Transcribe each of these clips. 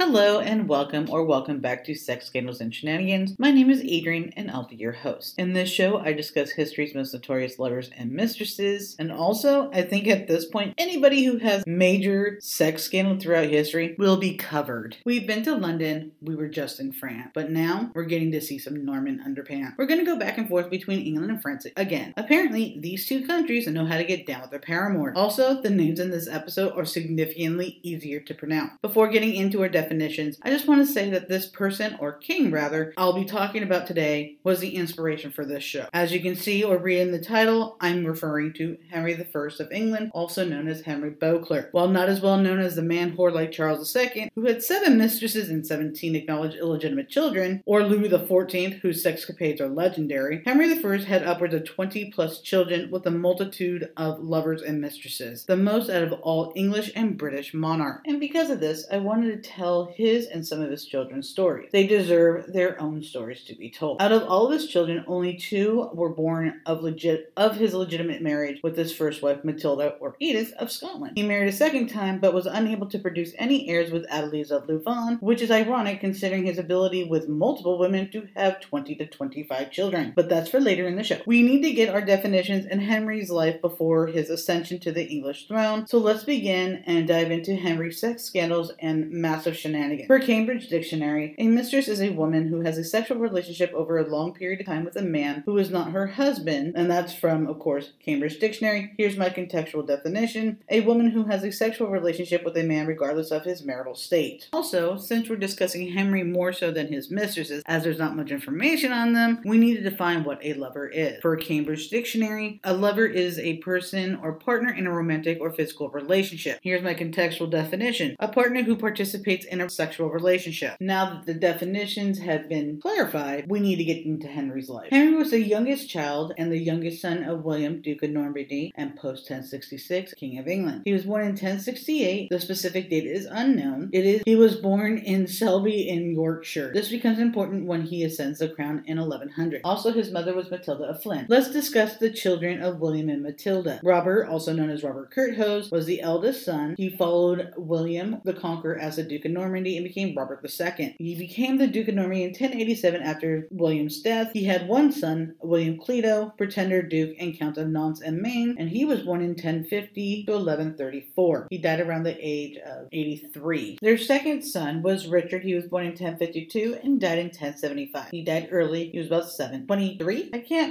Hello and welcome back to Sex Scandals and Shenanigans. My name is Adrian and I'll be your host. In this show, I discuss history's most notorious lovers and mistresses, and also, I think at this point, anybody who has major sex scandal throughout history will be covered. We've been to London, we were just in France, but now we're getting to see some Norman underpants. We're going to go back and forth between England and France again. Apparently, these two countries know how to get down with their paramours. Also, the names in this episode are significantly easier to pronounce. Before getting into our definitions, I just want to say that this person, or king rather, I'll be talking about today was the inspiration for this show. As you can see or read in the title, I'm referring to Henry I of England, also known as Henry Beauclerc. While not as well known as the man-whore like Charles II, who had 7 mistresses and 17 acknowledged illegitimate children, or Louis XIV, whose sexcapades are legendary, Henry I had upwards of 20 plus children with a multitude of lovers and mistresses, the most out of all English and British monarchs. And because of this, I wanted to tell his and some of his children's stories. They deserve their own stories to be told. Out of all of his children, only 2 were born of his legitimate marriage with his first wife, Matilda, or Edith, of Scotland. He married a second time, but was unable to produce any heirs with Adelise of Louvain, which is ironic considering his ability with multiple women to have 20 to 25 children. But that's for later in the show. We need to get our definitions in Henry's life before his ascension to the English throne, so let's begin and dive into Henry's sex scandals and massive shenanigans. Per Cambridge Dictionary, a mistress is a woman who has a sexual relationship over a long period of time with a man who is not her husband, and that's from, of course, Cambridge Dictionary. Here's my contextual definition: a woman who has a sexual relationship with a man regardless of his marital state. Also, since we're discussing Henry more so than his mistresses, as there's not much information on them, we need to define what a lover is. Per Cambridge Dictionary, a lover is a person or partner in a romantic or physical relationship. Here's my contextual definition: a partner who participates in a sexual relationship. Now that the definitions have been clarified, we need to get into Henry's life. Henry was the youngest child and the youngest son of William, Duke of Normandy, and post-1066, King of England. He was born in 1068. The specific date is unknown. He was born in Selby in Yorkshire. This becomes important when he ascends the crown in 1100. Also, his mother was Matilda of Flint. Let's discuss the children of William and Matilda. Robert, also known as Robert Curthose, was the eldest son. He followed William the Conqueror as the Duke of Normandy and became Robert II. He became the Duke of Normandy in 1087 after William's death. He had one son, William Clito, Pretender Duke and Count of Nantes and Maine, and he was born in 1050 to 1134. He died around the age of 83. Their second son was Richard. He was born in 1052 and died in 1075. He died early. He was about 23? I can't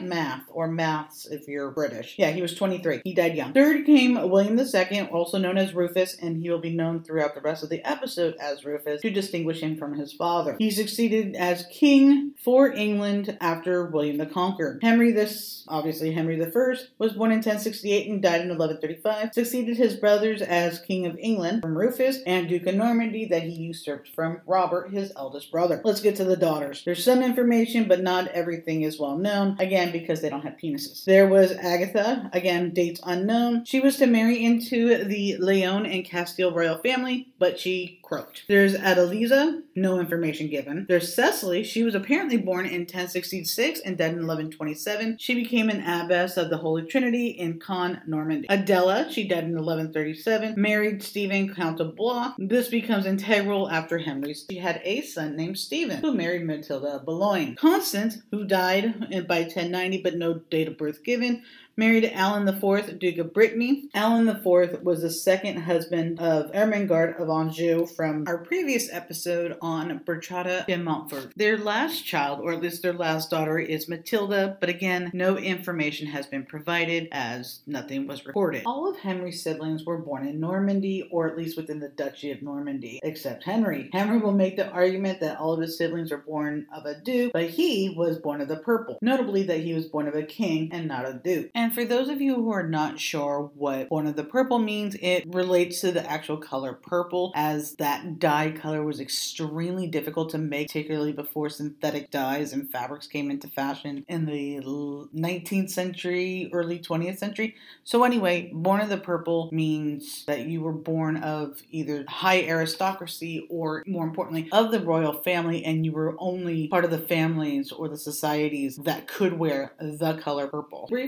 maths if you're British. Yeah, he was 23. He died young. Third came William II, also known as Rufus, and he will be known throughout the rest of the episode as Rufus to distinguish him from his father. He succeeded as king for England after William the Conqueror. Henry I was born in 1068 and died in 1135. Succeeded his brothers as King of England from Rufus and Duke of Normandy that he usurped from Robert, his eldest brother. Let's get to the daughters. There's some information, but not everything is well known, again because they don't have penises. There was Agatha, again dates unknown. She was to marry into the Leon and Castile royal family, but she croaked. There's Adelisa, no information given. There's Cecily. She was apparently born in 1066 and died in 1127. She became an abbess of the Holy Trinity in Caen, Normandy. Adela, she died in 1137, married Stephen, Count of Blois. This becomes integral after Henry's. She had a son named Stephen, who married Matilda of Boulogne. Constance, who died by 1090 but no date of birth given, married Alan IV, Duke of Brittany. Alan IV was the second husband of Ermengarde of Anjou from our previous episode on Bertrada de Montfort. Their last child, or at least their last daughter, is Matilda, but again, no information has been provided as nothing was recorded. All of Henry's siblings were born in Normandy, or at least within the Duchy of Normandy, except Henry. Henry will make the argument that all of his siblings were born of a duke, but he was born of the purple. Notably that he was born of a king and not a duke. And for those of you who are not sure what born of the purple means, it relates to the actual color purple, as that dye color was extremely difficult to make, particularly before synthetic dyes and fabrics came into fashion in the 19th century, early 20th century. So anyway, born of the purple means that you were born of either high aristocracy or, more importantly, of the royal family, and you were only part of the families or the societies that could wear the color purple. Briefly sum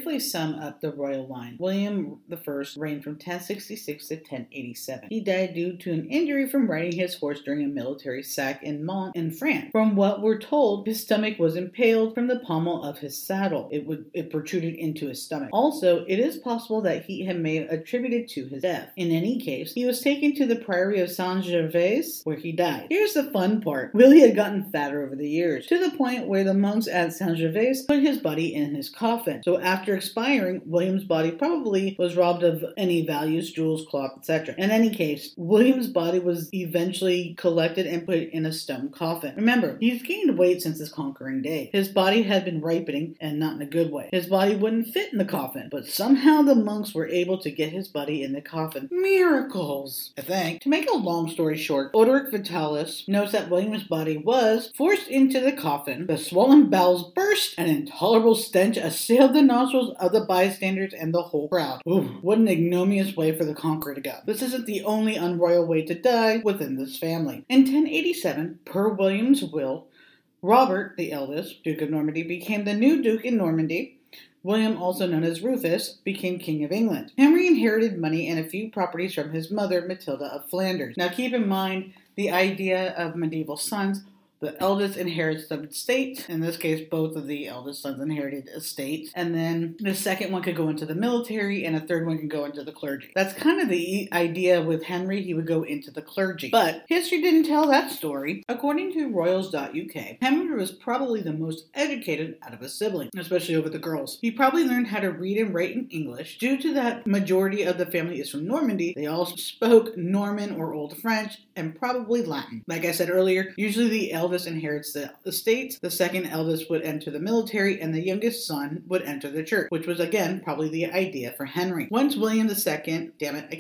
climb up the royal line. William I reigned from 1066 to 1087. He died due to an injury from riding his horse during a military sack in Mons in France. From what we're told, his stomach was impaled from the pommel of his saddle. It protruded into his stomach. Also, it is possible that he may have attributed to his death. In any case, he was taken to the priory of Saint-Gervais, where he died. Here's the fun part. Willie had gotten fatter over the years, to the point where the monks at Saint-Gervais put his body in his coffin. So after expiring, William's body probably was robbed of any values, jewels, cloth, etc. In any case, William's body was eventually collected and put in a stone coffin. Remember, he's gained weight since his conquering day. His body had been ripening, and not in a good way. His body wouldn't fit in the coffin, but somehow the monks were able to get his body in the coffin. Miracles, I think. To make a long story short, Odoric Vitalis notes that William's body was forced into the coffin. The swollen bowels burst. An intolerable stench assailed the nostrils of the bystanders and the whole crowd. Ooh, what an ignominious way for the conqueror to go. This isn't the only unroyal way to die within this family. In 1087, per William's will, Robert, the eldest, Duke of Normandy, became the new Duke in Normandy. William, also known as Rufus, became King of England. Henry inherited money and a few properties from his mother, Matilda of Flanders. Now keep in mind the idea of medieval sons. The eldest inherits the estate. In this case, both of the eldest sons inherited estates. And then the second one could go into the military, and a third one could go into the clergy. That's kind of the idea with Henry. He would go into the clergy. But history didn't tell that story. According to Royals.uk, Henry was probably the most educated out of his siblings, especially over the girls. He probably learned how to read and write in English. Due to that majority of the family is from Normandy, they all spoke Norman or Old French and probably Latin. Like I said earlier, usually the eldest inherits the estates, the second eldest would enter the military, and the youngest son would enter the church, which was again probably the idea for Henry. Once William II,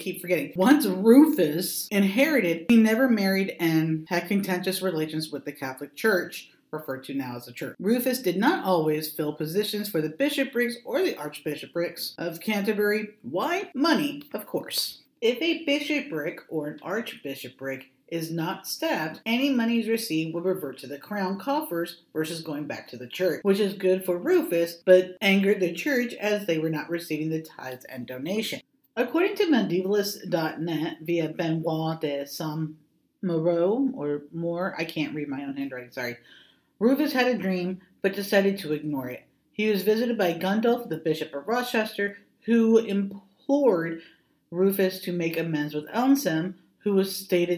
once Rufus inherited, he never married and had contentious relations with the Catholic Church, referred to now as the church. Rufus did not always fill positions for the bishoprics or the archbishoprics of Canterbury. Why? Money, of course. If a bishopric or an archbishopric is not staffed, any monies received will revert to the crown coffers versus going back to the church, which is good for Rufus, but angered the church as they were not receiving the tithes and donations. According to medievalist.net via Benoit de Saint-Moreau, or more, I can't read my own handwriting, sorry. Rufus had a dream, but decided to ignore it. He was visited by Gundulf, the Bishop of Rochester, who implored Rufus to make amends with Anselm, who was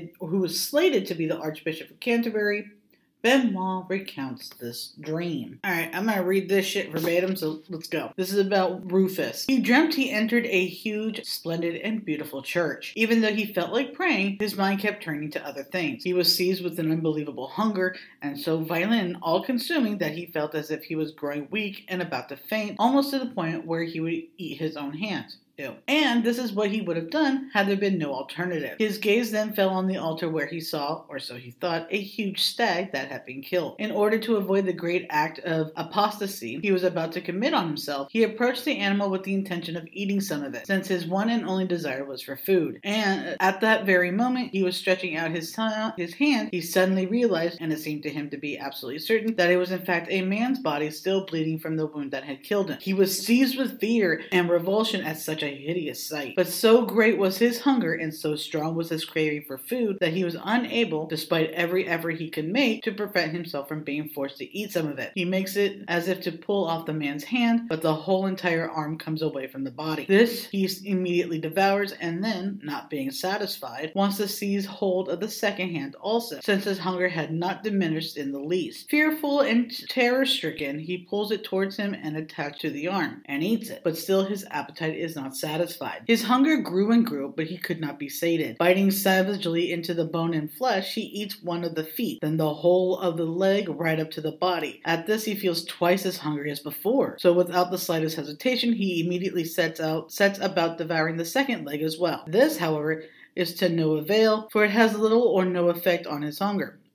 slated to be the Archbishop of Canterbury. Benoit recounts this dream. Alright, I'm gonna read this shit verbatim, so let's go. This is about Rufus. He dreamt he entered a huge, splendid, and beautiful church. Even though he felt like praying, his mind kept turning to other things. He was seized with an unbelievable hunger, and so violent and all-consuming that he felt as if he was growing weak and about to faint, almost to the point where he would eat his own hands. And this is what he would have done had there been no alternative. His gaze then fell on the altar where he saw, or so he thought, a huge stag that had been killed. In order to avoid the great act of apostasy he was about to commit on himself, he approached the animal with the intention of eating some of it, since his one and only desire was for food. And at that very moment he was stretching out his hand, he suddenly realized, and it seemed to him to be absolutely certain, that it was in fact a man's body still bleeding from the wound that had killed him. He was seized with fear and revulsion at such a hideous sight. But so great was his hunger and so strong was his craving for food that he was unable, despite every effort he could make, to prevent himself from being forced to eat some of it. He makes it as if to pull off the man's hand, but the whole entire arm comes away from the body. This he immediately devours, and then, not being satisfied, wants to seize hold of the second hand also, since his hunger had not diminished in the least. Fearful and terror-stricken, he pulls it towards him and attached to the arm, and eats it, but still his appetite is not satisfied. His hunger grew and grew, but he could not be sated. Biting savagely into the bone and flesh, he eats one of the feet, then the whole of the leg right up to the body. At this, he feels twice as hungry as before. So without the slightest hesitation, he immediately sets about devouring the second leg as well. This, however, is to no avail, for it has little or no effect on his hunger.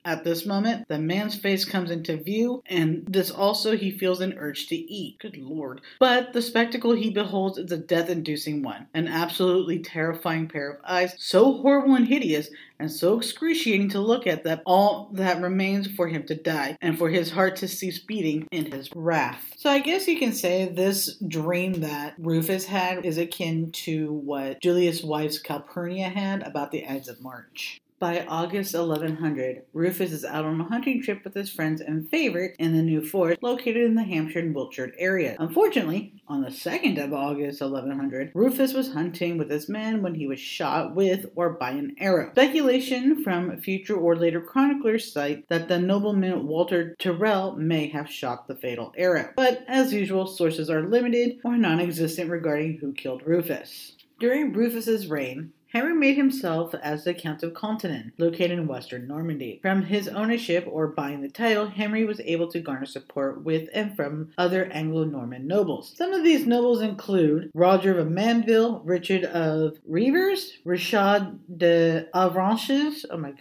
At this moment, the man's face comes into view, and this also he feels an urge to eat. Good lord. But the spectacle he beholds is a death-inducing one. An absolutely terrifying pair of eyes, so horrible and hideous, and so excruciating to look at that all that remains for him to die, and for his heart to cease beating in his wrath. So I guess you can say this dream that Rufus had is akin to what Julius' wife's Calpurnia had about the Ides of March. By August 1100, Rufus is out on a hunting trip with his friends and favorite in the New Forest located in the Hampshire and Wiltshire area. Unfortunately, on the 2nd of August 1100, Rufus was hunting with his men when he was shot with or by an arrow. Speculation from future or later chroniclers cite that the nobleman Walter Tyrrell may have shot the fatal arrow. But as usual, sources are limited or non-existent regarding who killed Rufus. During Rufus's reign, Henry made himself as the Count of Continen, located in western Normandy. From his ownership or buying the title, Henry was able to garner support with and from other Anglo-Norman nobles. Some of these nobles include Roger of Manville, Richard of Revers, Richard de Avranches,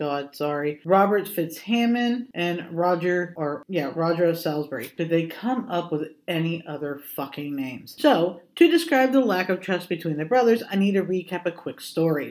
Robert Fitzhammond, and Roger of Salisbury. Could they come up with any other fucking names? So, to describe the lack of trust between the brothers, I need to recap a quick story.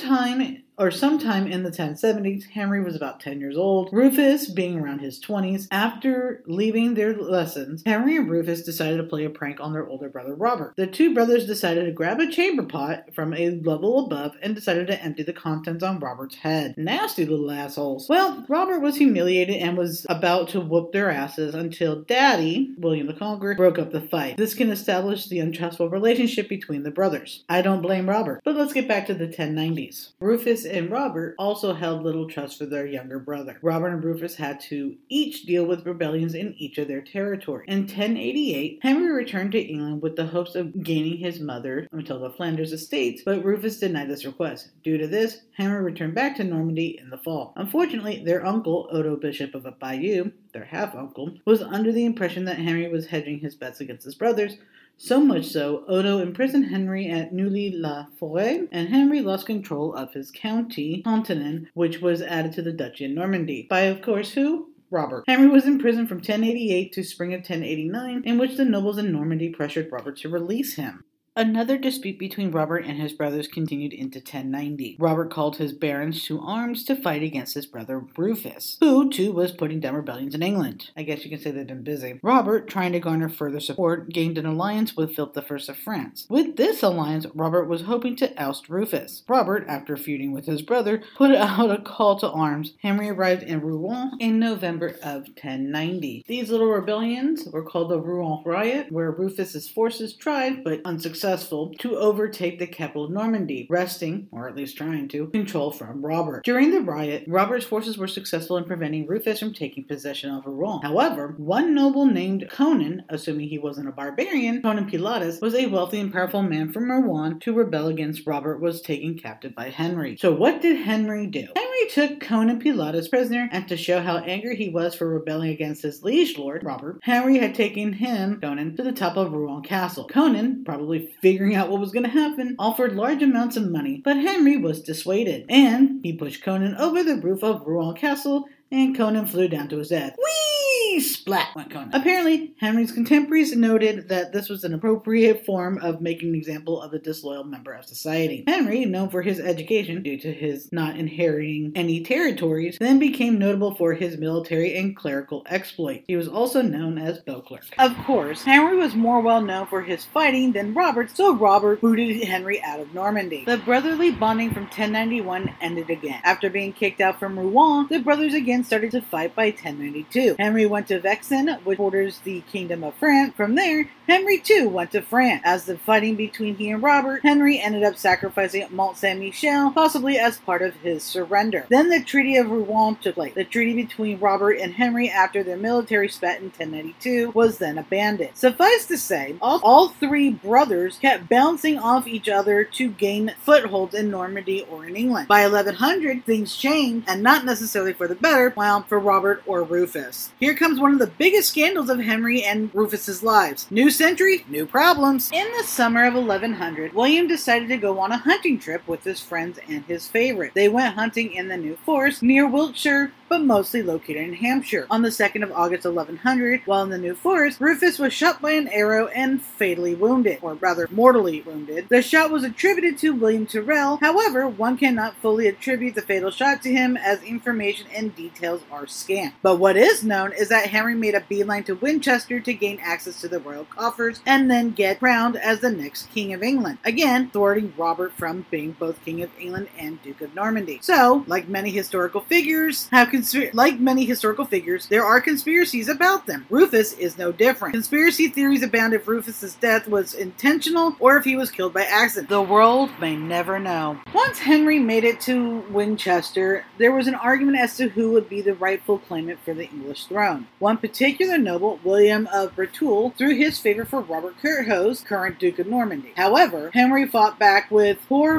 Sometime in the 1070s, Henry was about 10 years old, Rufus being around his 20s. After leaving their lessons, Henry and Rufus decided to play a prank on their older brother Robert. The two brothers decided to grab a chamber pot from a level above and decided to empty the contents on Robert's head. Nasty little assholes. Well, Robert was humiliated and was about to whoop their asses until Daddy, William the Conqueror, broke up the fight. This can establish the untrustful relationship between the brothers. I don't blame Robert. But let's get back to the 1090s. Rufus and Robert also held little trust for their younger brother. Robert and Rufus had to each deal with rebellions in each of their territories. In 1088, Henry returned to England with the hopes of gaining his mother Matilda Flanders estates, but Rufus denied this request. Due to this, Henry returned back to Normandy in the fall. Unfortunately, their uncle, Odo Bishop of Bayeux, their half-uncle, was under the impression that Henry was hedging his bets against his brothers. So much so, Odo imprisoned Henry at Neuilly-la-Forêt, and Henry lost control of his county, Continen, which was added to the Duchy of Normandy. By, of course, who? Robert. Henry was in prison from 1088 to spring of 1089, in which the nobles in Normandy pressured Robert to release him. Another dispute between Robert and his brothers continued into 1090. Robert called his barons to arms to fight against his brother Rufus, who, too, was putting down rebellions in England. I guess you can say they've been busy. Robert, trying to garner further support, gained an alliance with Philip I of France. With this alliance, Robert was hoping to oust Rufus. Robert, after feuding with his brother, put out a call to arms. Henry arrived in Rouen in November of 1090. These little rebellions were called the Rouen Riot, where Rufus's forces tried, but unsuccessfully, to overtake the capital of Normandy, wresting, or at least trying to, control from Robert. During the riot, Robert's forces were successful in preventing Rufus from taking possession of Rouen. However, one noble named Conan, assuming he wasn't a barbarian, Conan Pilatus, was a wealthy and powerful man from Rouen to rebel against Robert was taken captive by Henry. So what did Henry do? Henry took Conan Pilatus prisoner, and to show how angry he was for rebelling against his liege lord, Robert, Henry had taken Conan, to the top of Rouen Castle. Conan, probably figuring out what was going to happen, offered large amounts of money, but Henry was dissuaded, and he pushed Conan over the roof of Rouen Castle, and Conan flew down to his death. Whee! Splat went Conan. Apparently, Henry's contemporaries noted that this was an appropriate form of making an example of a disloyal member of society. Henry, known for his education due to his not inheriting any territories, then became notable for his military and clerical exploits. He was also known as Beauclerc. Of course, Henry was more well known for his fighting than Robert, so Robert booted Henry out of Normandy. The brotherly bonding from 1091 ended again. After being kicked out from Rouen, the brothers again started to fight by 1092. Henry went to Vexin, which borders the Kingdom of France. From there, Henry too went to France. As the fighting between he and Robert, Henry ended up sacrificing Mont Saint-Michel, possibly as part of his surrender. Then the Treaty of Rouen took place. The treaty between Robert and Henry after their military spat in 1092 was then abandoned. Suffice to say, all three brothers kept bouncing off each other to gain footholds in Normandy or in England. By 1100, things changed, and not necessarily for the better, for Robert or Rufus. Here comes one of the biggest scandals of Henry and Rufus's lives. New century, new problems. In the summer of 1100, William decided to go on a hunting trip with his friends and his favorite. They went hunting in the New Forest near Wiltshire, but mostly located in Hampshire. On the 2nd of August 1100, while in the New Forest, Rufus was shot by an arrow and fatally wounded, or rather mortally wounded. The shot was attributed to William Tyrrell. However, one cannot fully attribute the fatal shot to him as information and details are scant. But what is known is that Henry made a beeline to Winchester to gain access to the royal coffers and then get crowned as the next King of England, again thwarting Robert from being both King of England and Duke of Normandy. So, like many historical figures, there are conspiracies about them. Rufus is no different. Conspiracy theories abound if Rufus's death was intentional or if he was killed by accident. The world may never know. Once Henry made it to Winchester, there was an argument as to who would be the rightful claimant for the English throne. One particular noble, William of Breteul, threw his favor for Robert Curthose, current Duke of Normandy. However, Henry fought back with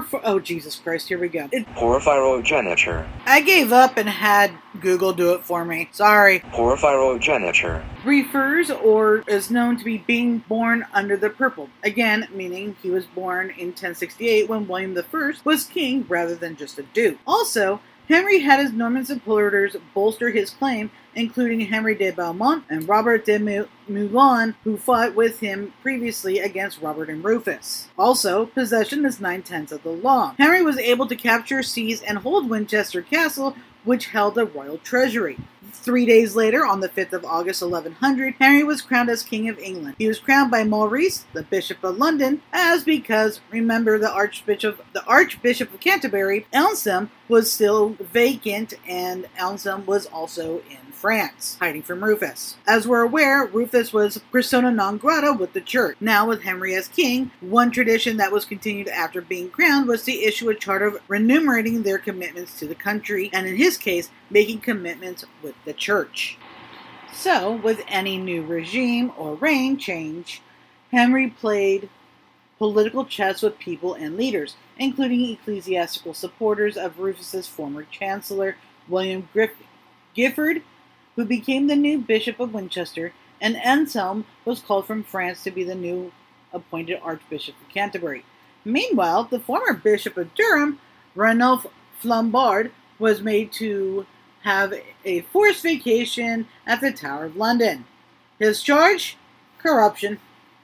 porphyrogeniture. I gave up and had Google do it for me. Sorry. Porphyrogeniture refers or is known to be being born under the purple. Again, meaning he was born in 1068 when William I was king rather than just a duke. Also, Henry had his Norman supporters bolster his claim, including Henry de Beaumont and Robert de Moulin, who fought with him previously against Robert and Rufus. Also, possession is 9/10 of the law. Henry was able to capture, seize, and hold Winchester Castle, which held a royal treasury. 3 days later, on the 5th of August 1100, Henry was crowned as King of England. He was crowned by Maurice, the Bishop of London, because, remember, the Archbishop of Canterbury, Anselm, was still vacant, and Anselm was also in France, hiding from Rufus. As we're aware, Rufus was persona non grata with the church. Now, with Henry as king, one tradition that was continued after being crowned was to issue a charter remunerating their commitments to the country, and in his case, making commitments with the church. So, with any new regime or reign change, Henry played political chess with people and leaders, including ecclesiastical supporters of Rufus's former chancellor, William Giffard, who became the new Bishop of Winchester, and Anselm was called from France to be the new appointed Archbishop of Canterbury. Meanwhile, the former Bishop of Durham, Ranulph Flambard, was made to have a forced vacation at the Tower of London. His charge? Corruption.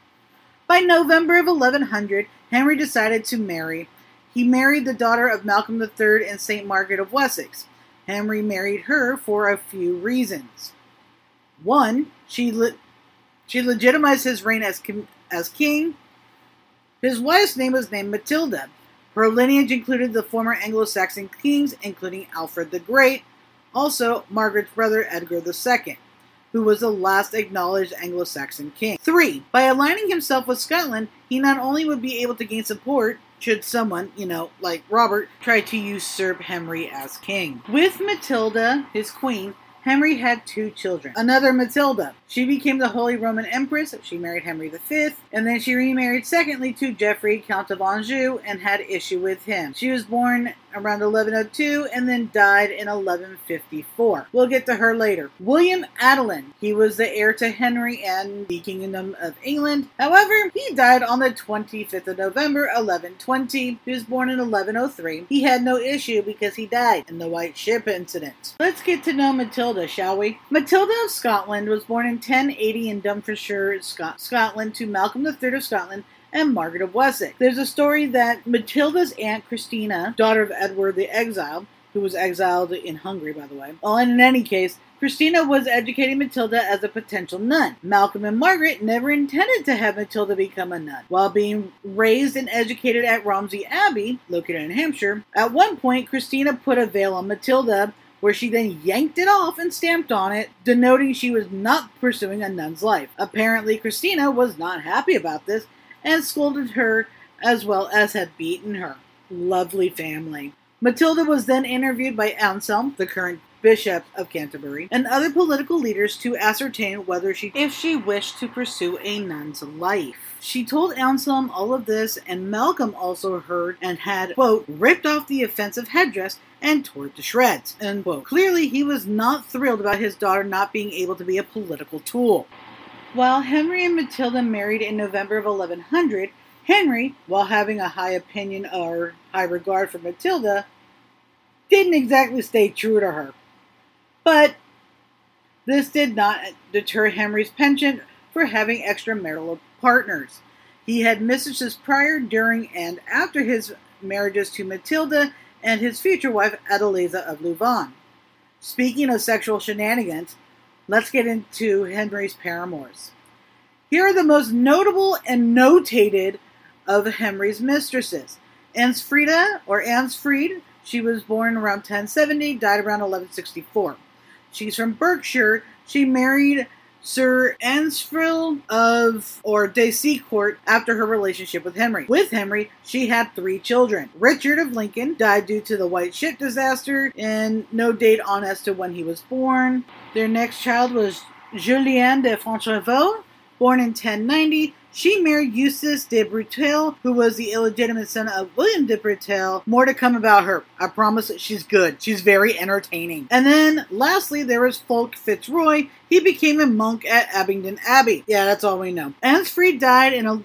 By November of 1100, Henry decided to marry. He married the daughter of Malcolm III and St. Margaret of Wessex. Henry married her for a few reasons. One, she legitimized his reign as king. His wife's name was named Matilda. Her lineage included the former Anglo-Saxon kings, including Alfred the Great, also Margaret's brother Edgar II, who was the last acknowledged Anglo-Saxon king. 3. By aligning himself with Scotland, he not only would be able to gain support should someone, like Robert, try to usurp Henry as king. With Matilda, his queen, Henry had 2 children. Another Matilda. She became the Holy Roman Empress. She married Henry V, and then she remarried secondly to Geoffrey, Count of Anjou, and had issue with him. She was born around 1102 and then died in 1154. We'll get to her later. William Adelin. He was the heir to Henry and the Kingdom of England. However, he died on the 25th of November, 1120. He was born in 1103. He had no issue because he died in the White Ship incident. Let's get to know Matilda, shall we? Matilda of Scotland was born in 1080 in Dumfriesshire, Scotland, to Malcolm III of Scotland and Margaret of Wessex. There's a story that Matilda's aunt Christina, daughter of Edward the Exile, who was exiled in Hungary, by the way. Well, and in any case, Christina was educating Matilda as a potential nun. Malcolm and Margaret never intended to have Matilda become a nun. While being raised and educated at Romsey Abbey, located in Hampshire, at one point Christina put a veil on Matilda, where she then yanked it off and stamped on it, denoting she was not pursuing a nun's life. Apparently, Christina was not happy about this and scolded her as well as had beaten her. Lovely family. Matilda was then interviewed by Anselm, the current Bishop of Canterbury, and other political leaders to ascertain if she wished to pursue a nun's life. She told Anselm all of this, and Malcolm also heard and had, quote, ripped off the offensive headdress and tore it to shreds, end quote. Clearly, he was not thrilled about his daughter not being able to be a political tool. While Henry and Matilda married in November of 1100, Henry, while having a high opinion or high regard for Matilda, didn't exactly stay true to her. But this did not deter Henry's penchant for having extramarital partners. He had mistresses prior, during, and after his marriages to Matilda and his future wife Adeliza of Louvain. Speaking of sexual shenanigans, let's get into Henry's paramours. Here are the most notable and notated of Henry's mistresses. Ansfried, she was born around 1070, died around 1164. She's from Berkshire. She married Sir Ansfrill of Desecourt after her relationship with Henry. With Henry, she had 3 children. Richard of Lincoln died due to the White Ship disaster, and no date on as to when he was born. Their next child was Julienne de Fontchevaux, born in 1090. She married Eustace de Breteuil, who was the illegitimate son of William de Breteuil. More to come about her. I promise that she's good. She's very entertaining. And then, lastly, there was Fulk Fitzroy. He became a monk at Abingdon Abbey. Yeah, that's all we know. Ansfried died in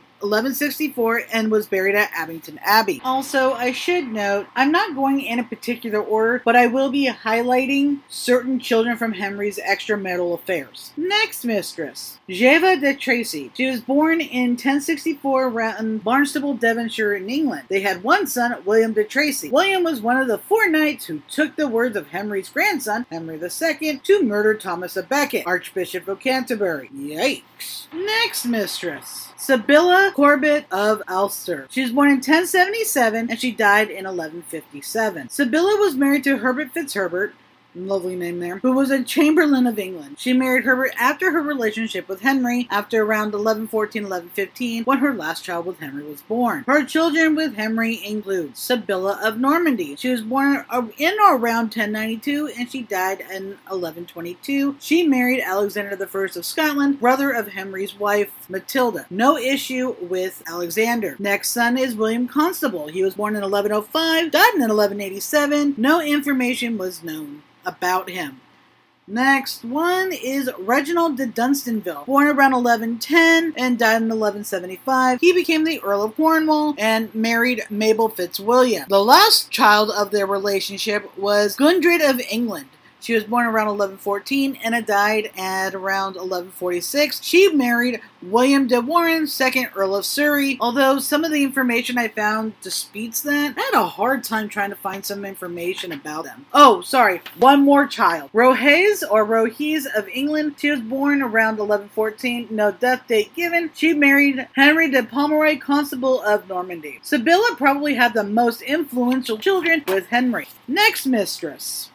1164 and was buried at Abingdon Abbey. Also, I should note, I'm not going in a particular order, but I will be highlighting certain children from Henry's extramarital affairs. Next mistress, Jeva de Tracy. She was born in 1064 around Barnstaple, Devonshire in England. They had one son, William de Tracy. William was one of the 4 knights who took the words of Henry's grandson, Henry II, to murder Thomas of Becket, Archbishop of Canterbury. Yikes. Next mistress, Sibylla Corbett of Ulster. She was born in 1077 and she died in 1157. Sibylla was married to Herbert Fitzherbert, lovely name there, who was a Chamberlain of England. She married Herbert after her relationship with Henry, after around 1114, 1115, when her last child with Henry was born. Her children with Henry include Sibylla of Normandy. She was born in or around 1092, and she died in 1122. She married Alexander I of Scotland, brother of Henry's wife, Matilda. No issue with Alexander. Next son is William Constable. He was born in 1105, died in 1187. No information was known about him. Next one is Reginald de Dunstanville, born around 1110 and died in 1175. He became the Earl of Cornwall and married Mabel Fitzwilliam. The last child of their relationship was Gundred of England. She was born around 1114 and died at around 1146. She married William de Warenne, 2nd Earl of Surrey, although some of the information I found disputes that. I had a hard time trying to find some information about them. Oh, sorry, one more child. Rohez of England. She was born around 1114, no death date given. She married Henry de Pomeroy, Constable of Normandy. Sibylla probably had the most influential children with Henry. Next mistress,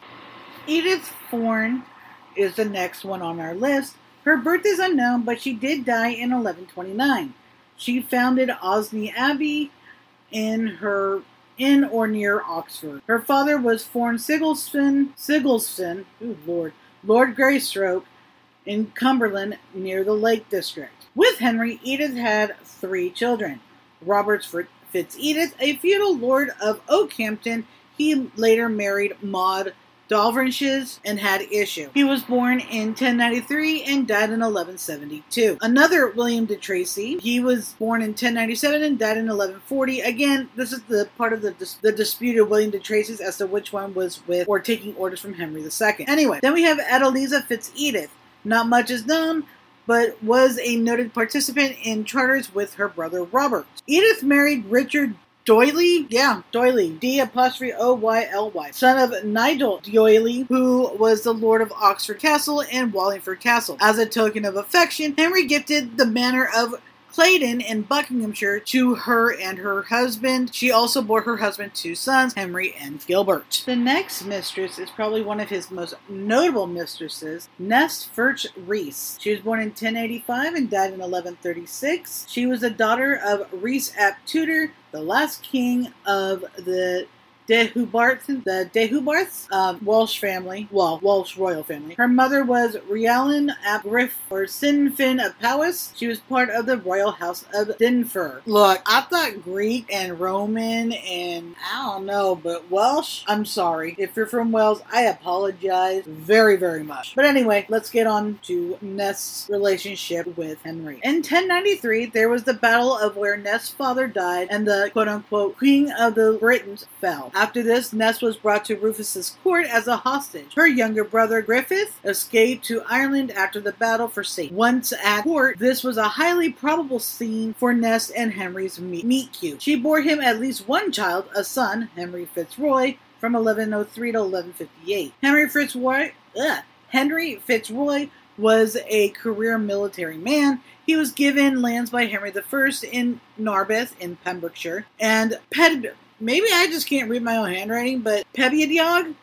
Edith Thorne, is the next one on our list. Her birth is unknown, but she did die in 1129. She founded Osney Abbey in or near Oxford. Her father was Thorne Sigleston, Lord Greystoke, in Cumberland near the Lake District. With Henry, Edith had 3 children. Robert Fitz-Edith, a feudal lord of Oakhampton. He later married Maud Dalrymple and had issue. He was born in 1093 and died in 1172. Another William de Tracy. He was born in 1097 and died in 1140. Again, this is the part of the disputed William de Tracy's as to which one was with or taking orders from Henry II. Anyway, then we have Adeliza Fitz-Edith. Not much is known, but was a noted participant in charters with her brother Robert. Edith married Richard D'Oyly, D''Oyly, son of Nigel D'Oyly, who was the Lord of Oxford Castle and Wallingford Castle. As a token of affection, Henry gifted the manor of Claydon in Buckinghamshire to her and her husband. She also bore her husband 2 sons, Henry and Gilbert. The next mistress is probably one of his most notable mistresses, Nest Furch Rhys. She was born in 1085 and died in 1136. She was the daughter of Rhys ap Tudor, the last king of the Deheubarths, Welsh royal family. Her mother was Rhiannon ap Griff or Sinfin of Powys. She was part of the royal house of Dinfur. Look, I thought Greek and Roman and I don't know, but Welsh, I'm sorry. If you're from Wales, I apologize very, very much. But anyway, let's get on to Nest's relationship with Henry. In 1093, there was the battle of where Nest's father died and the quote-unquote Queen of the Britons fell. After this, Ness was brought to Rufus's court as a hostage. Her younger brother, Griffith, escaped to Ireland after the battle for safety. Once at court, this was a highly probable scene for Ness and Henry's meet cute. She bore him at least one child, a son, Henry Fitzroy, from 1103 to 1158. Henry Fitzroy was a career military man. He was given lands by Henry I in Narberth in Pembrokeshire, and maybe I just can't read my own handwriting, but Pebidiog,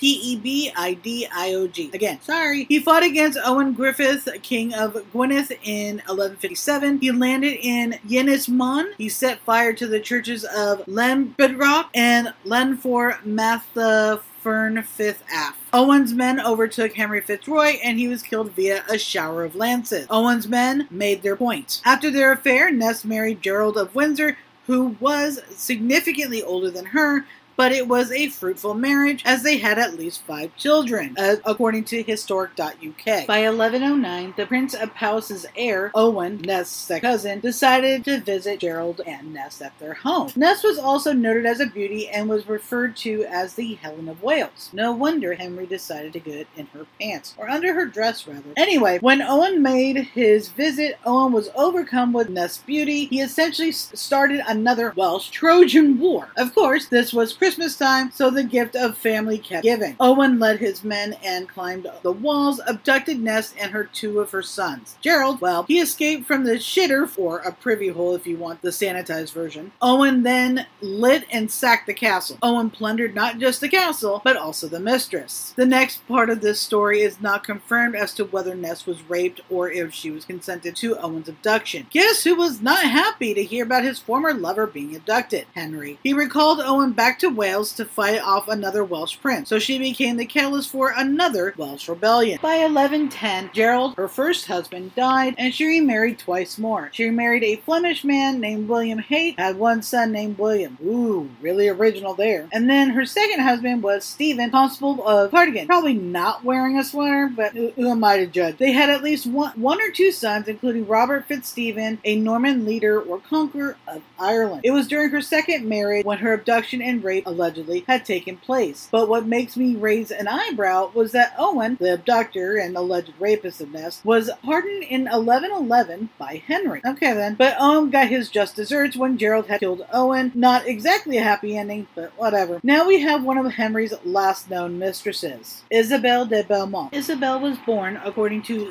Pebiddiog. Again, sorry. He fought against Owen Griffith, king of Gwynedd, in 1157. He landed in Ynys He set fire to the churches of Llanbedroch and Llanfor Mathaffern Fifth Aff. Owen's men overtook Henry Fitzroy, and he was killed via a shower of lances. Owen's men made their point. After their affair, Ness married Gerald of Windsor, who was significantly older than her, but it was a fruitful marriage as they had at least 5 children, according to Historic.uk. By 1109, the Prince of Powys's heir, Owen, Ness' second cousin, decided to visit Gerald and Ness at their home. Ness was also noted as a beauty and was referred to as the Helen of Wales. No wonder Henry decided to get in her pants, or under her dress rather. Anyway, when Owen made his visit, Owen was overcome with Ness' beauty. He essentially started another Welsh Trojan War. Of course, this was Christmas time, so the gift of family kept giving. Owen led his men and climbed the walls, abducted Ness and 2 of her sons. Gerald, well, he escaped from the shitter, or a privy hole if you want the sanitized version. Owen then lit and sacked the castle. Owen plundered not just the castle, but also the mistress. The next part of this story is not confirmed as to whether Ness was raped or if she was consented to Owen's abduction. Guess who was not happy to hear about his former lover being abducted? Henry. He recalled Owen back to Wales to fight off another Welsh prince, so she became the catalyst for another Welsh rebellion. By 1110, Gerald, her first husband, died, and she remarried twice more. She remarried a Flemish man named William Haight, had one son named William. Ooh, really original there. And then her second husband was Stephen, Constable of Cardigan. Probably not wearing a sweater, but who am I to judge? They had at least one or two sons, including Robert Fitzstephen, a Norman leader or conqueror of Ireland. It was during her second marriage when her abduction and rape allegedly had taken place. But what makes me raise an eyebrow was that Owen, the abductor and alleged rapist of Ness, was pardoned in 1111 by Henry. Okay then. But Owen got his just desserts when Gerald had killed Owen. Not exactly a happy ending, but whatever. Now we have one of Henry's last known mistresses, Isabel de Beaumont. Isabel was born, according to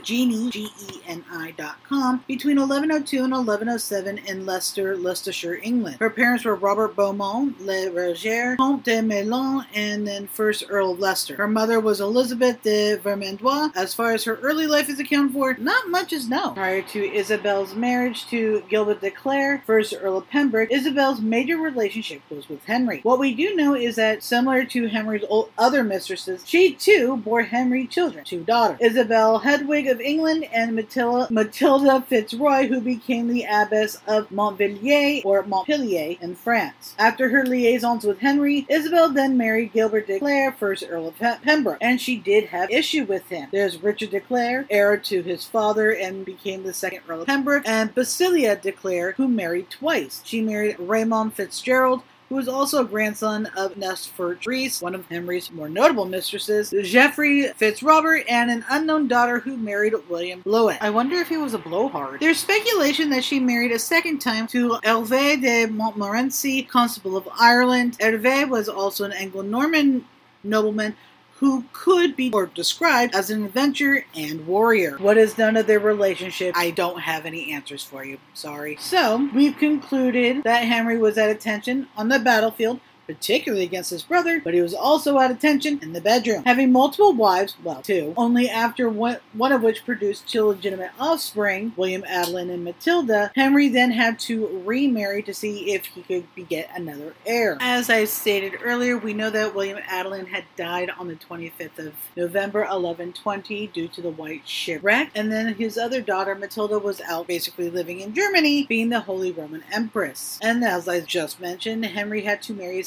Geni.com, between 1102 and 1107 in Leicester, Leicestershire, England. Her parents were Robert Beaumont, Le Roger, Comte de Melun, and then first Earl of Leicester. Her mother was Elizabeth de Vermandois. As far as her early life is accounted for, not much is known. Prior to Isabel's marriage to Gilbert de Clare, first Earl of Pembroke, Isabel's major relationship was with Henry. What we do know is that, similar to Henry's other mistresses, she too bore Henry children, 2 daughters, Isabel Hedwig of England and Matilda Fitzroy, who became the abbess of Montpellier in France. After her liaisons with Henry, Isabel then married Gilbert de Clare, first Earl of Pembroke, and she did have issue with him. There's Richard de Clare, heir to his father and became the second Earl of Pembroke, and Basilia de Clare, who married twice. She married Raymond Fitzgerald, who was also a grandson of Ness Rees, one of Henry's more notable mistresses, Geoffrey Fitzrobert, and an unknown daughter who married William Blowett. I wonder if he was a blowhard. There's speculation that she married a second time to Hervé de Montmorency, Constable of Ireland. Hervé was also an Anglo-Norman nobleman who could be described as an adventurer and warrior. What is known of their relationship, I don't have any answers for you. Sorry. So, we've concluded that Henry was at attention on the battlefield, particularly against his brother, but he was also at attention in the bedroom. Having multiple wives, well, 2, only after one of which produced 2 legitimate offspring, William Adeline and Matilda, Henry then had to remarry to see if he could beget another heir. As I stated earlier, we know that William Adeline had died on the 25th of November, 1120, due to the White Shipwreck, and then his other daughter, Matilda, was out basically living in Germany, being the Holy Roman Empress. And as I just mentioned, Henry had to marry a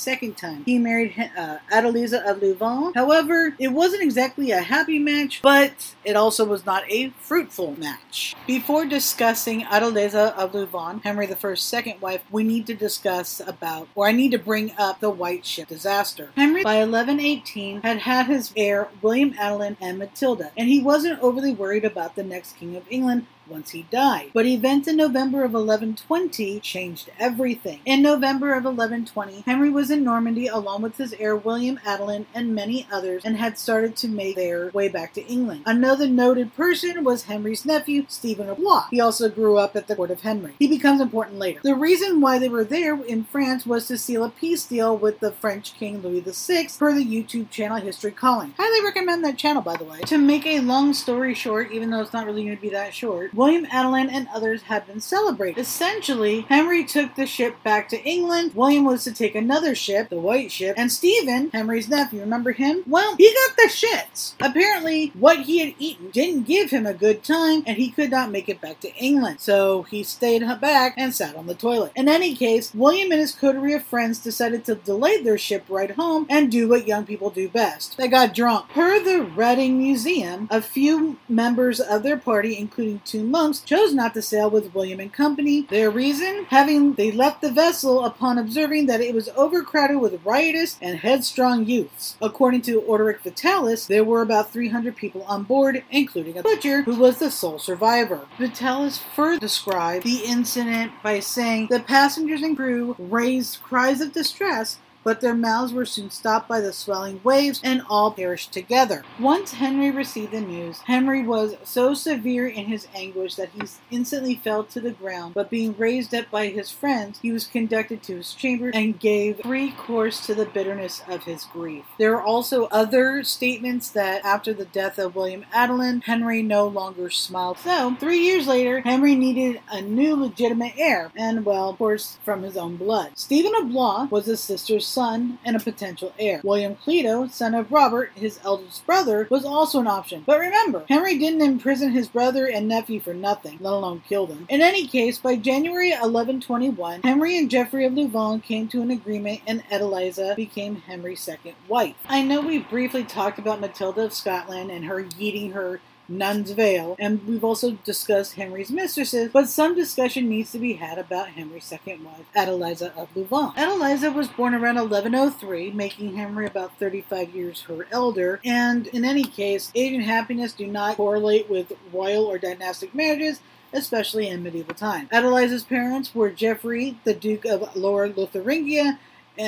second time. He married Adeliza of Louvain. However, it wasn't exactly a happy match, but it also was not a fruitful match. Before discussing Adeliza of Louvain, Henry I's second wife, we need to discuss I need to bring up the White Ship disaster. Henry, by 1118, had his heir, William Adelin and Matilda, and he wasn't overly worried about the next King of England once he died. But events in November of 1120 changed everything. In November of 1120, Henry was in Normandy along with his heir William Adelin and many others and had started to make their way back to England. Another noted person was Henry's nephew, Stephen of Blois. He also grew up at the court of Henry. He becomes important later. The reason why they were there in France was to seal a peace deal with the French King Louis VI per the YouTube channel History Calling. Highly recommend that channel, by the way. To make a long story short, even though it's not really going to be that short, William Adelin and others had been celebrated. Essentially, Henry took the ship back to England, William was to take another ship, the White Ship, and Stephen, Henry's nephew, remember him? Well, he got the shits. Apparently, what he had eaten didn't give him a good time, and he could not make it back to England. So he stayed back and sat on the toilet. In any case, William and his coterie of friends decided to delay their ship ride home and do what young people do best. They got drunk. Per the Reading Museum, a few members of their party, including 2 monks, chose not to sail with William and company. Their reason? They left the vessel upon observing that it was overcrowded with riotous and headstrong youths. According to Orderic Vitalis, there were about 300 people on board, including a butcher, who was the sole survivor. Vitalis further described the incident by saying the passengers and crew raised cries of distress, but their mouths were soon stopped by the swelling waves, and all perished together. Once Henry received the news, Henry was so severe in his anguish that he instantly fell to the ground, but being raised up by his friends, he was conducted to his chamber and gave free course to the bitterness of his grief. There are also other statements that after the death of William Adelin, Henry no longer smiled. So, 3 years later, Henry needed a new legitimate heir, and well, of course, from his own blood. Stephen of Blois was his sister's son and a potential heir. William Clito, son of Robert, his eldest brother, was also an option. But remember, Henry didn't imprison his brother and nephew for nothing, let alone kill them. In any case, by January 1121, Henry and Geoffrey of Louvain came to an agreement and Adeliza became Henry's second wife. I know we briefly talked about Matilda of Scotland and her yeeting her nun's veil, and we've also discussed Henry's mistresses, but some discussion needs to be had about Henry's second wife, Adeliza of Louvain. Adeliza was born around 1103, making Henry about 35 years her elder, and in any case, age and happiness do not correlate with royal or dynastic marriages, especially in medieval times. Adeliza's parents were Geoffrey, the Duke of Lower Lotharingia,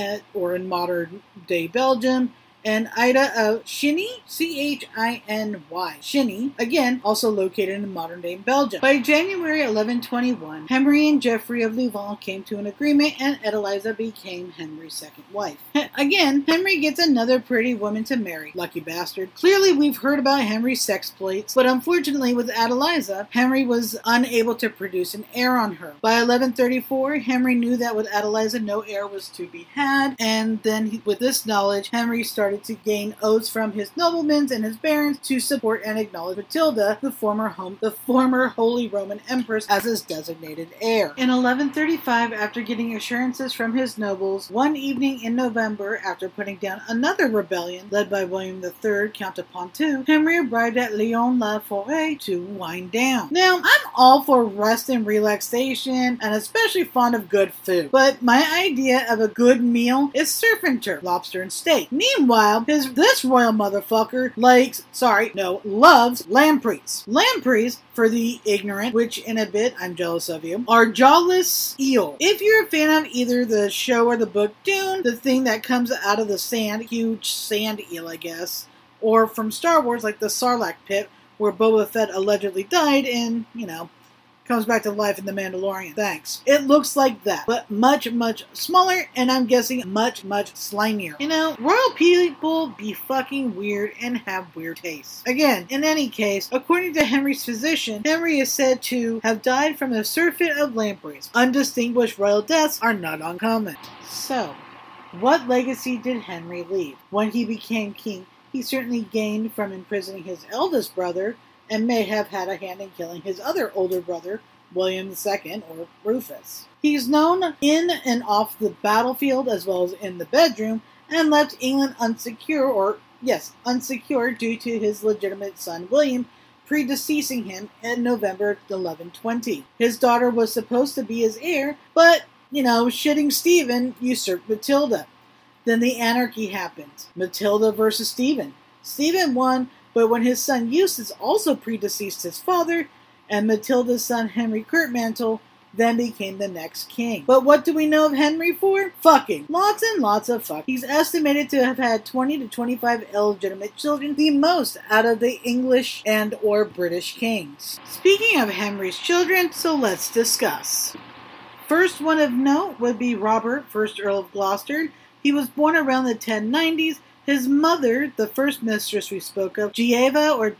or in modern-day Belgium, and Ida of Chiny, C-H-I-N-Y. Chiny, again, also located in modern-day Belgium. By January 1121, Henry and Geoffrey of Louvain came to an agreement, and Adeliza became Henry's second wife. Again, Henry gets another pretty woman to marry. Lucky bastard. Clearly, we've heard about Henry's sexploits, but unfortunately, with Adeliza, Henry was unable to produce an heir on her. By 1134, Henry knew that with Adeliza, no heir was to be had, and then with this knowledge, Henry started to gain oaths from his noblemen and his barons to support and acknowledge Matilda, the former Holy Roman Empress, as his designated heir. In 1135, after getting assurances from his nobles, one evening in November, after putting down another rebellion led by William III, Count of Poitou, Henry arrived at Lyon-la-Forêt to wind down. Now, I'm all for rest and relaxation, and especially fond of good food, but my idea of a good meal is surf and turf, lobster and steak. Meanwhile, this royal motherfucker loves lampreys. Lampreys, for the ignorant, which in a bit, I'm jealous of you, are jawless eel. If you're a fan of either the show or the book Dune, the thing that comes out of the sand, huge sand eel, I guess, or from Star Wars, like the Sarlacc pit, where Boba Fett allegedly died and, comes back to life in The Mandalorian. Thanks. It looks like that, but much, much smaller, and I'm guessing much, much slimier. Royal people be fucking weird and have weird tastes. Again, in any case, according to Henry's physician, Henry is said to have died from the surfeit of lampreys. Undistinguished royal deaths are not uncommon. So, what legacy did Henry leave? When he became king, he certainly gained from imprisoning his eldest brother, and may have had a hand in killing his other older brother, William II, or Rufus. He's known in and off the battlefield as well as in the bedroom, and left England unsecure due to his legitimate son William predeceasing him in November 1120. His daughter was supposed to be his heir, but, shitting Stephen usurped Matilda. Then the anarchy happened. Matilda versus Stephen. Stephen won, but when his son Eustace also predeceased his father, and Matilda's son Henry Curtmantle then became the next king. But what do we know of Henry for? Fucking. Lots and lots of fuck. He's estimated to have had 20 to 25 illegitimate children, the most out of the English and or British kings. Speaking of Henry's children, so let's discuss. First one of note would be Robert, 1st Earl of Gloucester. He was born around the 1090s. His mother, the first mistress we spoke of, Gieva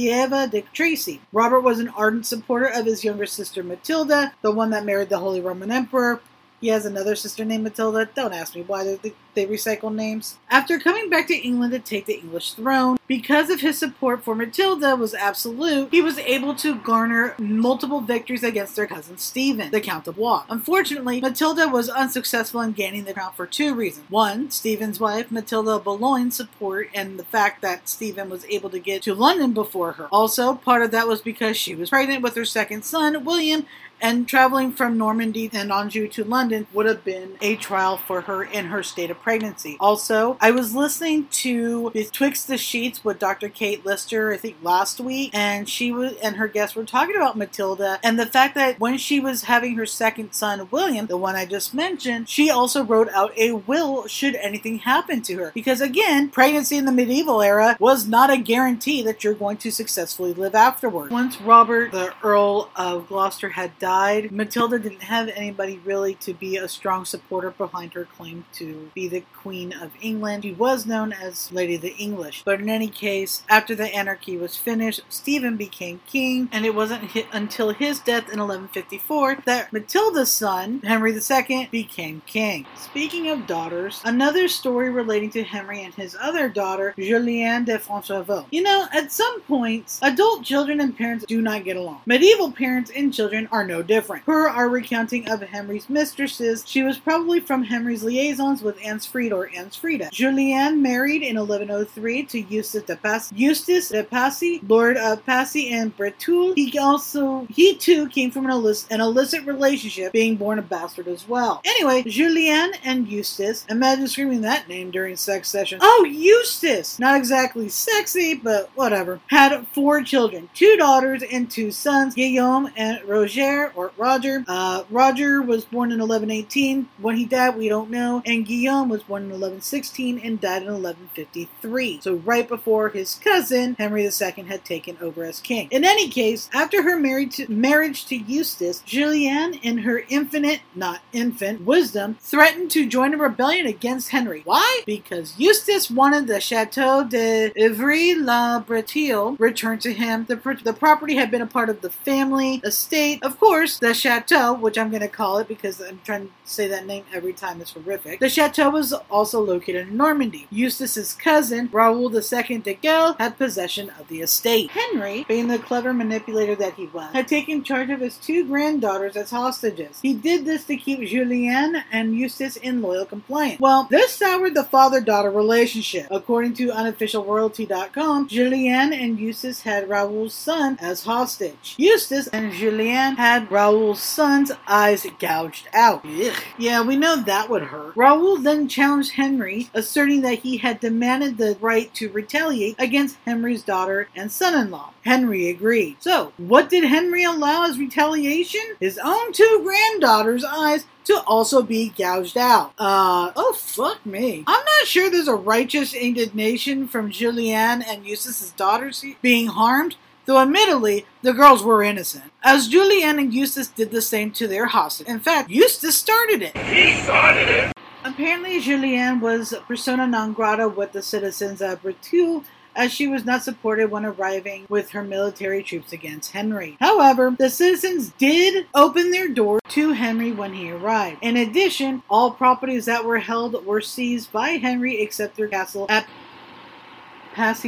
de Tracy. Robert was an ardent supporter of his younger sister Matilda, the one that married the Holy Roman Emperor. He has another sister named Matilda. Don't ask me why they recycle names. After coming back to England to take the English throne, because of his support for Matilda was absolute, he was able to garner multiple victories against their cousin Stephen, the Count of Blois. Unfortunately, Matilda was unsuccessful in gaining the crown for two reasons. One, Stephen's wife, Matilda of Boulogne's support, and the fact that Stephen was able to get to London before her. Also, part of that was because she was pregnant with her second son, William, and traveling from Normandy and Anjou to London would have been a trial for her in her state of pregnancy. Also, I was listening to Betwixt the Sheets with Dr. Kate Lister, I think last week, and she and her guests were talking about Matilda and the fact that when she was having her second son, William, the one I just mentioned, she also wrote out a will should anything happen to her. Because again, pregnancy in the medieval era was not a guarantee that you're going to successfully live afterward. Once Robert, the Earl of Gloucester, had died, Matilda didn't have anybody really to be a strong supporter behind her claim to be the Queen of England. She was known as Lady of the English. But in any case, after the anarchy was finished, Stephen became king, and it wasn't until his death in 1154 that Matilda's son, Henry II, became king. Speaking of daughters, another story relating to Henry and his other daughter, Juliane de Franchevaux. At some points, adult children and parents do not get along. Medieval parents and children are no different. Per our recounting of Henry's mistresses, she was probably from Henry's liaisons with Ansfried or Ansfrida. Juliane married in 1103 to Eustace de Passy, Lord of Passy and Bretul. He too came from an illicit relationship, being born a bastard as well. Anyway, Juliane and Eustace, imagine screaming that name during sex sessions. Oh, Eustace! Not exactly sexy, but whatever. Had 4 children, 2 daughters and 2 sons, Guillaume and Roger. Roger was born in 1118. When he died, we don't know. And Guillaume was born in 1116 and died in 1153. So right before his cousin, Henry II, had taken over as king. In any case, after her marriage to Eustace, Juliane, in her not infant, wisdom, threatened to join a rebellion against Henry. Why? Because Eustace wanted the Chateau de Ivry-la-Breteuil returned to him. The property had been a part of the family estate. Of course, the chateau, which I'm going to call it because I'm trying to say that name every time, it's horrific. The chateau was also located in Normandy. Eustace's cousin, Raoul II de Guel, had possession of the estate. Henry, being the clever manipulator that he was, had taken charge of his 2 granddaughters as hostages. He did this to keep Juliane and Eustace in loyal compliance. Well, this soured the father-daughter relationship. According to unofficialroyalty.com, Juliane and Eustace had Raoul's son as hostage. Eustace and Juliane had Raoul's son's eyes gouged out. Ugh. Yeah, we know that would hurt. Raoul then challenged Henry, asserting that he had demanded the right to retaliate against Henry's daughter and son-in-law. Henry agreed. So, what did Henry allow as retaliation? His own 2 granddaughters' eyes to also be gouged out. Oh fuck me. I'm not sure there's a righteous indignation from Juliane and Eustace's daughters being harmed, though admittedly, the girls were innocent, as Juliane and Eustace did the same to their hostage. In fact, Eustace started it. He started it! Apparently, Juliane was persona non grata with the citizens of Bretul, as she was not supported when arriving with her military troops against Henry. However, the citizens did open their door to Henry when he arrived. In addition, all properties that were held were seized by Henry except their castle at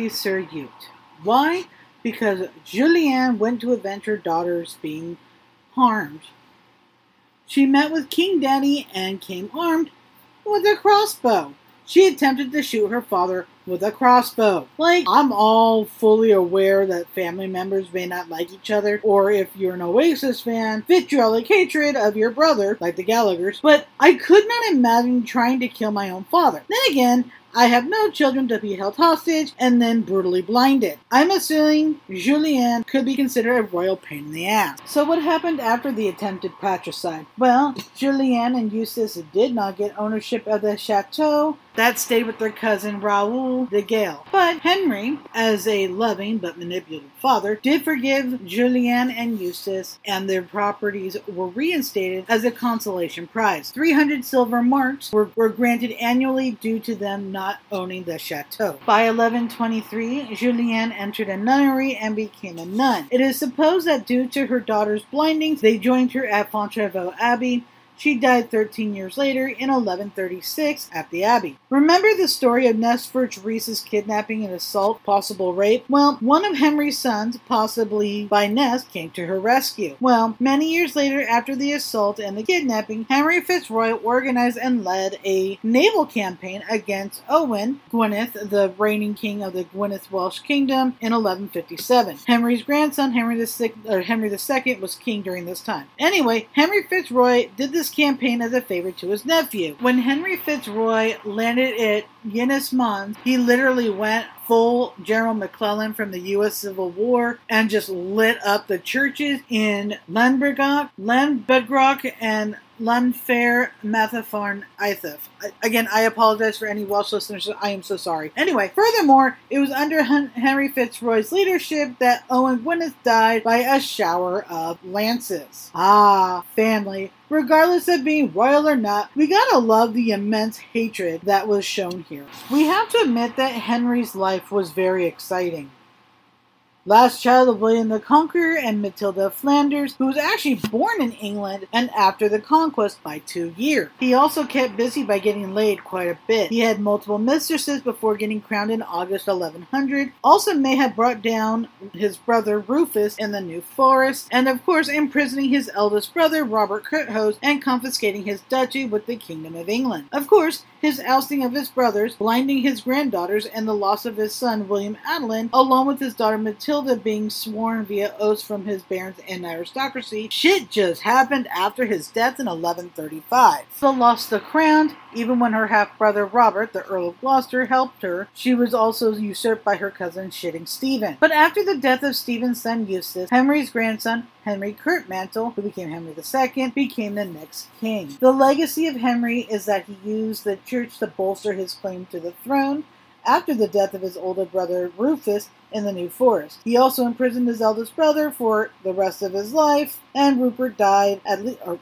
Passy-sur-Ute. Why? Because Juliane went to avenge her daughters being harmed. She met with King Daddy and came armed with a crossbow. She attempted to shoot her father with a crossbow. Like, I'm all fully aware that family members may not like each other, or if you're an Oasis fan, vitriolic hatred of your brother, like the Gallaghers, but I could not imagine trying to kill my own father. Then again, I have no children to be held hostage and then brutally blinded. I'm assuming Julienne could be considered a royal pain in the ass. So what happened after the attempted patricide? Well, Julienne and Eustace did not get ownership of the chateau. That stayed with their cousin Raoul de Gale. But Henry, as a loving but manipulative father, did forgive Julienne and Eustace, and their properties were reinstated as a consolation prize. 300 silver marks were granted annually due to them not owning the chateau. By 1123, Julienne entered a nunnery and became a nun. It is supposed that due to her daughter's blindings, they joined her at Fontevraud Abbey. She died 13 years later in 1136 at the Abbey. Remember the story of Nesfert Reese's kidnapping and assault, possible rape? Well, one of Henry's sons, possibly by Nest, came to her rescue. Well, many years later after the assault and the kidnapping, Henry Fitzroy organized and led a naval campaign against Owen Gwynedd, the reigning king of the Gwynedd Welsh kingdom, in 1157. Henry's grandson, Henry II, was king during this time. Anyway, Henry Fitzroy did this campaign as a favor to his nephew. When Henry Fitzroy landed at Ynys Mons, he literally went full General McClellan from the U.S. Civil War and just lit up the churches in Llanbedroch and Llanfair Mathafarn Eithaf. Again, I apologize for any Welsh listeners. I am so sorry. Anyway, furthermore, it was under Henry Fitzroy's leadership that Owen Gwynedd died by a shower of lances. Ah, family. Regardless of being royal or not, we gotta love the immense hatred that was shown here. We have to admit that Henry's life was very exciting. Last child of William the Conqueror and Matilda of Flanders, who was actually born in England and after the conquest by 2 years. He also kept busy by getting laid quite a bit. He had multiple mistresses before getting crowned in August 1100. Also may have brought down his brother Rufus in the New Forest, and of course imprisoning his eldest brother Robert Curthose and confiscating his duchy with the Kingdom of England. Of course, his ousting of his brothers, blinding his granddaughters, and the loss of his son William Adelin, along with his daughter Matilda being sworn via oaths from his barons and aristocracy, shit just happened after his death in 1135. Still lost the crown, even when her half-brother Robert, the Earl of Gloucester, helped her. She was also usurped by her cousin Shitting Stephen. But after the death of Stephen's son Eustace, Henry's grandson, Henry Curtmantle, who became Henry II, became the next king. The legacy of Henry is that he used the church to bolster his claim to the throne after the death of his older brother Rufus in the New Forest. He also imprisoned his eldest brother for the rest of his life, and Robert died at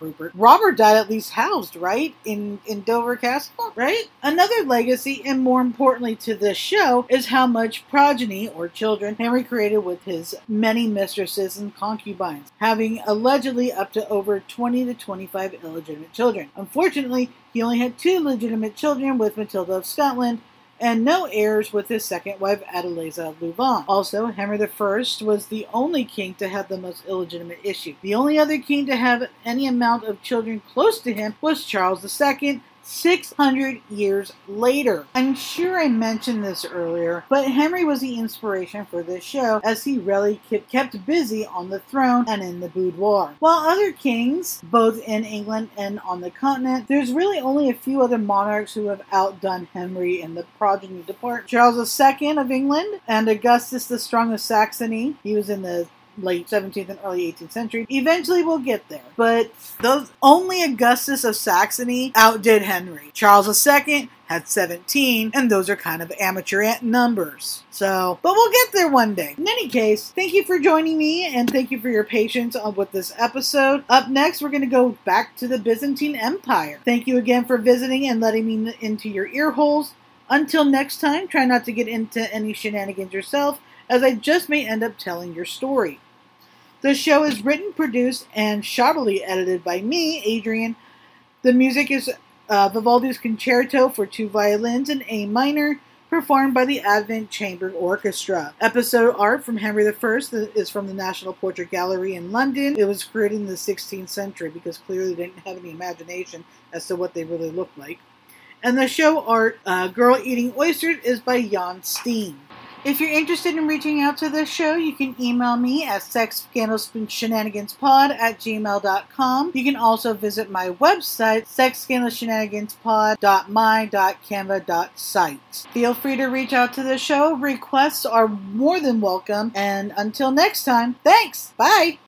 least housed, right? In Dover Castle, right? Another legacy, and more importantly to this show, is how much progeny, or children, Henry created with his many mistresses and concubines, having allegedly up to over 20 to 25 illegitimate children. Unfortunately, he only had 2 legitimate children with Matilda of Scotland, and no heirs with his second wife Adeliza of Louvain. Also, Henry I was the only king to have the most illegitimate issue. The only other king to have any amount of children close to him was Charles II, 600 years later. I'm sure I mentioned this earlier, but Henry was the inspiration for this show, as he really kept busy on the throne and in the boudoir. While other kings, both in England and on the continent, there's really only a few other monarchs who have outdone Henry in the progeny department. Charles II of England and Augustus the Strong of Saxony. He was in the late 17th and early 18th century. Eventually we'll get there. But only Augustus of Saxony outdid Henry. Charles II had 17, and those are kind of amateur numbers. But we'll get there one day. In any case, thank you for joining me, and thank you for your patience with this episode. Up next, we're going to go back to the Byzantine Empire. Thank you again for visiting and letting me into your ear holes. Until next time, try not to get into any shenanigans yourself, as I just may end up telling your story. The show is written, produced, and shoddily edited by me, Adrian. The music is Vivaldi's Concerto for 2 violins in A minor, performed by the Advent Chamber Orchestra. Episode art from Henry I is from the National Portrait Gallery in London. It was created in the 16th century because clearly they didn't have any imagination as to what they really looked like. And the show art, Girl Eating Oysters, is by Jan Steen. If you're interested in reaching out to this show, you can email me at sexscandalshenaniganspod@gmail.com. You can also visit my website, sexscandalshenaniganspod.my.canva.site. Feel free to reach out to the show. Requests are more than welcome. And until next time, thanks. Bye.